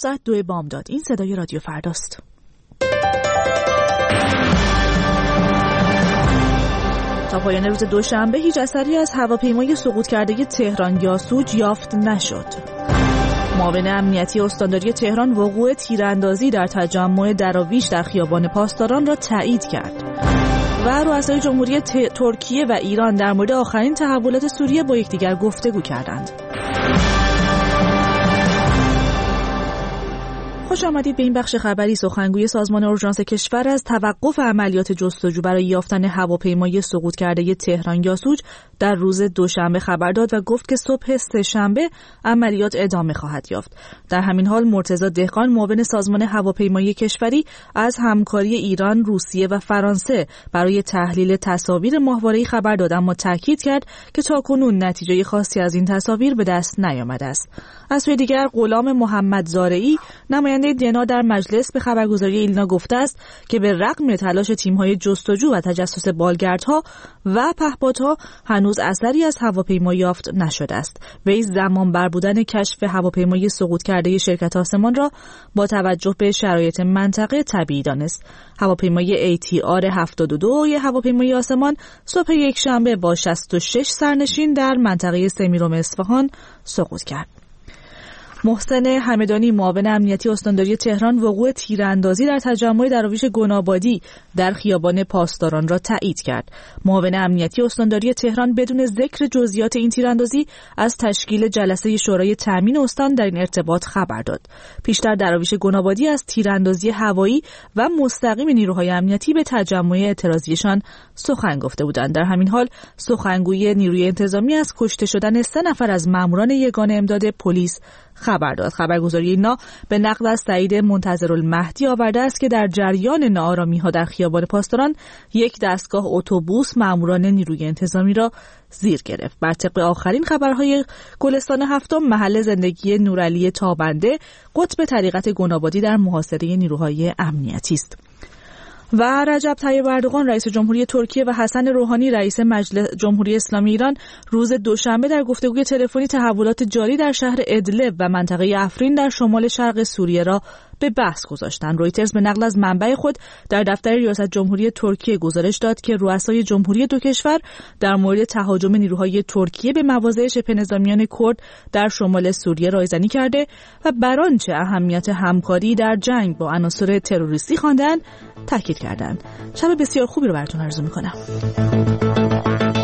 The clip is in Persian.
ساعت 2 بامداد. این صدای رادیو فرداست. تا پایان روز دوشنبه هیچ اثری از هواپیمای سقوط کرده تهران یاسوج یافت نشد. معاون امنیتی استانداری تهران وقوع تیراندازی در تجمع دراویش در خیابان پاسداران را تایید کرد. و رؤسای جمهوری ترکیه و ایران در مورد آخرین تحولات سوریه با یکدیگر گفتگو کردند. خوش آمدید به این بخش خبری. سخنگوی سازمان اورژانس کشور از توقف عملیات جستجو برای یافتن هواپیمای سقوط کرده تهران یاسوج در روز دوشنبه خبر داد و گفت که صبح سه‌شنبه عملیات ادامه خواهد یافت. در همین حال مرتضی دهقان معاون سازمان هواپیمایی کشوری از همکاری ایران، روسیه و فرانسه برای تحلیل تصاویر ماهواره‌ای خبر داد، اما تاکید کرد که تاکنون نتیجه خاصی از این تصاویر به دست نیامده است. از سوی دیگر غلام محمد زارعی نماینده دنا در مجلس به خبرگزاری ایلنا گفته است که به رغم تلاش تیم‌های جستجو و تجسس بالگردها و پهپادها هنوز اثری از هواپیما یافت نشده است. وی زمان بر بودن کشف هواپیمای سقوط کرده شرکت آسمان را با توجه به شرایط منطقه طبیعی دانست. هواپیمای ATR 72 هواپیمای آسمان صبح یکشنبه با 66 سرنشین در منطقه سمیرم اصفهان سقوط کرد. محسن همدانی معاون امنیتی استانداری تهران وقوع تیراندازی در تجمع دراویش گنابادی در خیابان پاسداران را تایید کرد. معاون امنیتی استانداری تهران بدون ذکر جزئیات این تیراندازی از تشکیل جلسه شورای تامین استان در این ارتباط خبر داد. پیشتر دراویش گنابادی از تیراندازی هوایی و مستقیم نیروهای امنیتی به تجمع اعتراضیشان سخن گفته بودند. در همین حال سخنگوی نیروی انتظامی از کشته شدن 3 نفر از ماموران یگان امداد پلیس خبر داد. خبرگزاری اینا به نقل از سعید منتظرالمهدی آورده است که در جریان ناآرامی‌ها در خیابان پاسداران یک دستگاه اتوبوس ماموران نیروی انتظامی را زیر گرفت. بر طبق آخرین خبرهای گلستان هفتم، محل زندگی نورعلی تابنده قطب طریقت گنابادی در محاصره نیروهای امنیتی است. و رجب طیب اردوغان رئیس جمهوری ترکیه و حسن روحانی رئیس مجلس جمهوری اسلامی ایران روز دوشنبه در گفتگوی تلفنی تحولات جاری در شهر ادلب و منطقه افرین در شمال شرق سوریه را به بحث گذاشتند. رویترز به نقل از منبع خود در دفتر ریاست جمهوری ترکیه گزارش داد که رؤسای جمهوری دو کشور در مورد تهاجم نیروهای ترکیه به مواضع شبه نظامیان کرد در شمال سوریه رایزنی کرده و بر آنچه اهمیت همکاری در جنگ با عناصر تروریستی خواندند تاکید کردند. شب بسیار خوبی رو براتون آرزو می‌کنم.